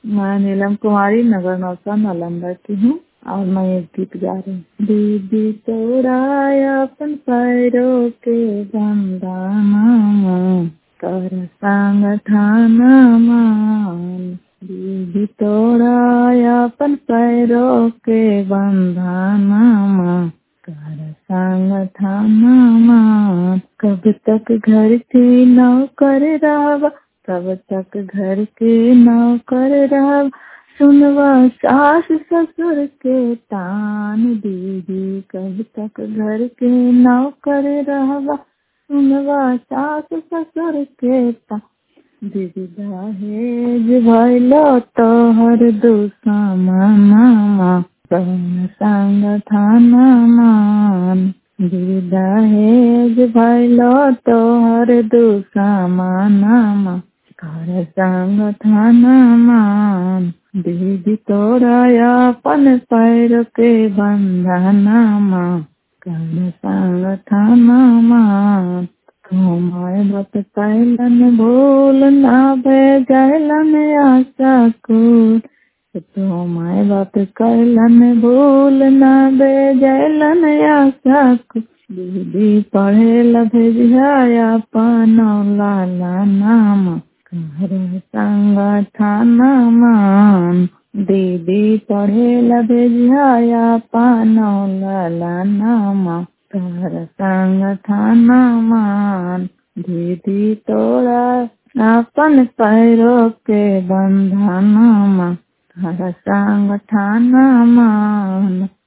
मैं नीलम कुमारी नगर नौसा नालंदा की हूँ और मैं एक गीत गा रही हूँ। दीदी तोड़ाया अपन पैरों के बंधना कर संग ठाना मान। दीदी तोड़ाया अपन पैरों के बंधना कर संग ठाना मान। कब तक घर की नौकर रहा, कब तक घर के नौकर रहा, सुनवा सास ससुर के तान। दीदी कब तक घर के नौकर रहा, सुनवा सास ससुर के तान। दीदी दहेज भइलो तोहर दुश्मनमा कौन संग थाना मान। दीदी दहेज भइलो तोहर दुश्मनमा कर संग थाना मान। दीदी तोड़ाया अपन पैर के बंधनमा कर संग थाना मान। तुम्हारे बात कैलन भूल ना भेजलन आशा कुल। तुम्हारे बात कैलन भूल ना भेजलन आशा कुल। दीदी पढ़े ला भेजिया अपन लाला नाम कर संग थाना मान। दीदी पढ़े ला भेजिया अपन लाला नाम कर संग थाना मान। दीदी तोड़ा अपन पैरों के बंधनमा कर संग थाना मान।